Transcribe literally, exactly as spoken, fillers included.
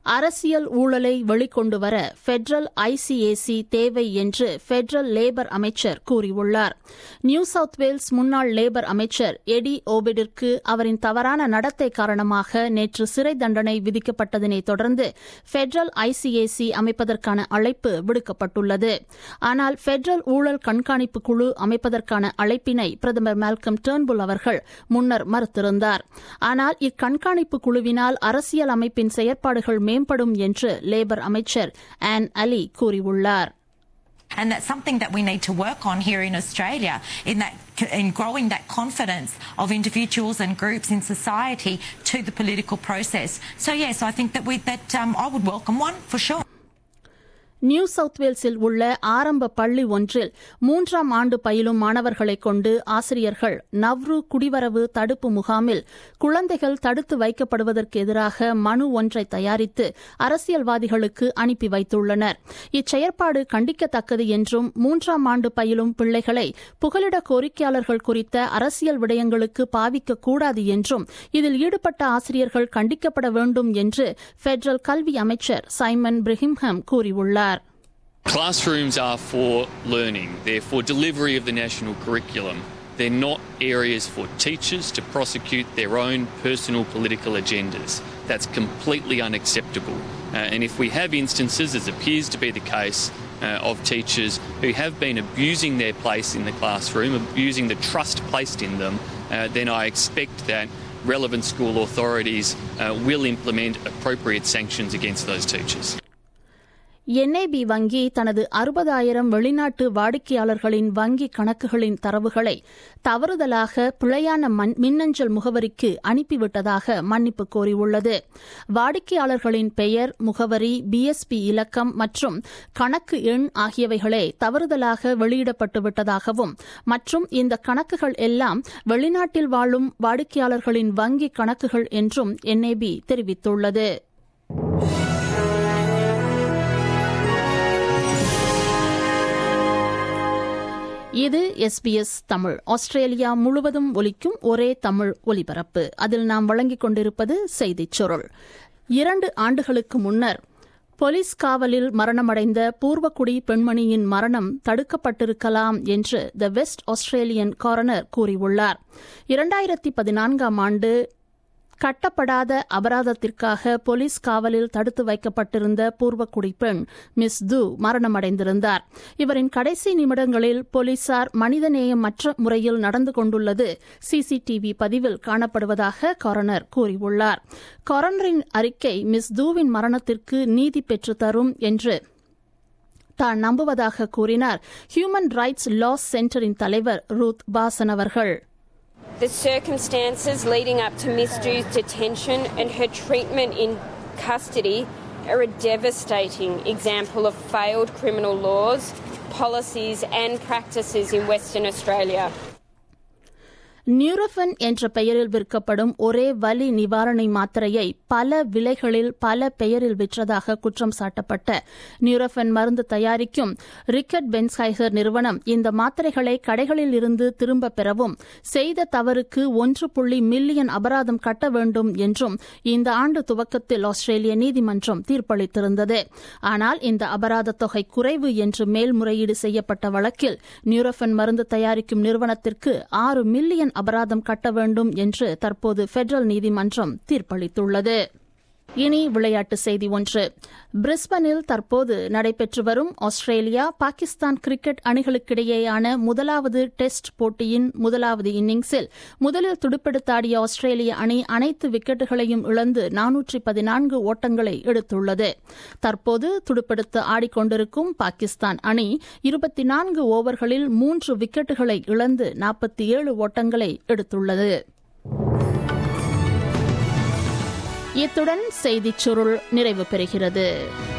அரசியல் ஊழலை வெளிக்கொண்டு வர பெடரல் ஐசிஏசி தேவை என்று பெடரல் லேபர் அமைச்சர் கூறியுள்ளார். நியூ சவுத் வேல்ஸ் முன்னாள் லேபர் அமைச்சர் எடி ஓபிடிற்கு அவரின் தவறான நடத்தை காரணமாக நேற்று சிறை தண்டனை விதிக்கப்பட்டதனை தொடர்ந்து பெடரல் ஐசிஏசி அமைப்பதற்கான அழைப்பு விடுக்கப்பட்டுள்ளது. ஆனால் பெடரல் ஊழல் கண்காணிப்பு குழு அமைப்பதற்கான அழைப்பினை பிரதமர் மால்கம் டர்ன்புல் அவர்கள் முன்னர் மறுத்திருந்தார். ஆனால் இக்கண்காணிப்பு குழுவினால் அரசியல் அமைப்பின் செயற்பாடுகள் மேம்படும் என்று லேபர் அமைச்சர் ஆன் அலி கூறியுள்ளார். And that's something that we need to work on here in Australia, in that in growing that confidence of individuals and groups in society to the political process. So yes, I think that we that um, I would welcome one for sure. New South வேல்ஸில் உள்ள ஆரம்ப பள்ளி ஒன்றில் மூன்றாம் ஆண்டு பயிலும் மாணவர்களை கொண்டு ஆசிரியர்கள் நவ்ரு குடிவரவு தடுப்பு முகாமில் குழந்தைகள் தடுத்து வைக்கப்படுவதற்கு எதிராக மனு ஒன்றை தயாரித்து அரசியல்வாதிகளுக்கு அனுப்பி வைத்துள்ளனர். இச்செயற்பாடு கண்டிக்கத்தக்கது என்றும் மூன்றாம் ஆண்டு பயிலும் பிள்ளைகளை புகலிட கோரிக்கையாளர்கள் குறித்த அரசியல் விடயங்களுக்கு பாவிக்கக்கூடாது என்றும் இதில் ஈடுபட்ட ஆசிரியர்கள் கண்டிக்கப்பட வேண்டும் என்று பெடரல் கல்வி அமைச்சர் சைமன் பிரிஹிம்ஹம் கூறியுள்ளார். Classrooms are for learning. They're for delivery of the national curriculum. They're not areas for teachers to prosecute their own personal political agendas. That's completely unacceptable. Uh, and if we have instances, as appears to be the case, uh, of teachers who have been abusing their place in the classroom, abusing the trust placed in them, uh, then I expect that relevant school authorities uh, will implement appropriate sanctions against those teachers. NAB வங்கி தனது அறுபதாயிரம் வெளிநாட்டு வாடிக்கையாளர்களின் வங்கி கணக்குகளின் தரவுகளை தவறுதலாக பிழையான மின்னஞ்சல் முகவரிக்கு அனுப்பிவிட்டதாக மன்னிப்பு கோரியுள்ளது. வாடிக்கையாளர்களின் பெயர், முகவரி, பிஎஸ்பி இலக்கம் மற்றும் கணக்கு எண் ஆகியவைகளே தவறுதலாக வெளியிடப்பட்டுவிட்டதாகவும் மற்றும் இந்த கணக்குகள் எல்லாம் வெளிநாட்டில் வாழும் வாடிக்கையாளர்களின் வங்கி கணக்குகள் என்றும் என்ஏபி தெரிவித்துள்ளது. இது எஸ்பிஎஸ் தமிழ். ஆஸ்திரேலியா முழுவதும் ஒலிக்கும் ஒரே தமிழ் ஒலிபரப்பு. அதில் நாம் வழங்கிக் கொண்டிருப்பது செய்திச் சுருள். இரண்டு ஆண்டுகளுக்கு முன்னர் போலீஸ் காவலில் மரணமடைந்த பூர்வக்குடி பெண்மணியின் மரணம் தடுக்கப்பட்டிருக்கலாம் என்று த வெஸ்ட் ஆஸ்திரேலியன் காரனர் கூறியுள்ளார். இரண்டாயிரத்தி பதினான்காம் ஆண்டு கட்டப்படாத அபராதத்திற்காக போலீஸ் காவலில் தடுத்து வைக்கப்பட்டிருந்த பூர்வக்குடி பெண் மிஸ் து மரணமடைந்திருந்தார். இவரின் கடைசி நிமிடங்களில் போலீசார் மனிதநேயமற்ற முறையில் நடந்து கொண்டுள்ளது சிசிடிவி பதிவில் காணப்படுவதாக காரனர் கூறியுள்ளார். காரனரின் அறிக்கை மிஸ் துவின் மரணத்திற்கு நீதி பெற்றுத்தரும் என்று தான் நம்புவதாக கூறினார் ஹியூமன் ரைட்ஸ் லா சென்டரின் தலைவர் ரூத் பாசன் அவர்கள். The circumstances leading up to Miss Du's detention and her treatment in custody are a devastating example of failed criminal laws, policies and practices in Western Australia. நியூரோஃபன் என்ற பெயரில் விற்கப்படும் ஒரே வலி நிவாரணி மாத்திரையை பல விலைகளில் பல பெயரில் விற்றதாக குற்றம் சாட்டப்பட்ட நியூரோஃபன் மருந்து தயாரிக்கும் ரிக்கர்ட் பென்ஸ்ஹைசர் நிறுவனம் இந்த மாத்திரைகளை கடைகளில் இருந்து திரும்பப் பெறவும் செய்த தவறுக்கு ஒன்று புள்ளி மில்லியன் அபராதம் கட்ட வேண்டும் என்றும் இந்த ஆண்டு துவக்கத்தில் ஆஸ்திரேலிய நீதிமன்றம் தீர்ப்பளித்திருந்தது. ஆனால் இந்த அபராத தொகை குறைவு என்று மேல்முறையீடு செய்யப்பட்ட வழக்கில் நியூரோஃபன் மருந்து தயாரிக்கும் நிறுவனத்திற்கு ஆறு மில்லியன் அபராதம் கட்ட வேண்டும் என்று தற்போது பெடரல் நீதிமன்றம் தீர்ப்பளித்துள்ளது. இனி விளையாட்டு செய்தி ஒன்று. பிரிஸ்பனில் தற்போது நடைபெற்று வரும் ஆஸ்திரேலியா பாகிஸ்தான் கிரிக்கெட் அணிகளுக்கிடையேயான முதலாவது டெஸ்ட் போட்டியின் முதலாவது இன்னிங்ஸில் முதலில் துடுப்பெடுத்தாடிய ஆஸ்திரேலிய அணி அனைத்து விக்கெட்டுகளையும் இழந்து நானூற்று பதினான்கு ஓட்டங்களை எடுத்துள்ளது. தற்போது துடுப்பெடுத்து ஆடிக்கொண்டிருக்கும் பாகிஸ்தான் அணி இருபத்தி நான்கு ஓவர்களில் மூன்று விக்கெட்டுகளை இழந்து நாற்பத்தி ஏழு ஓட்டங்களை எடுத்துள்ளது. இத்துடன் செய்திச் சுருள் நிறைவு பெறுகிறது.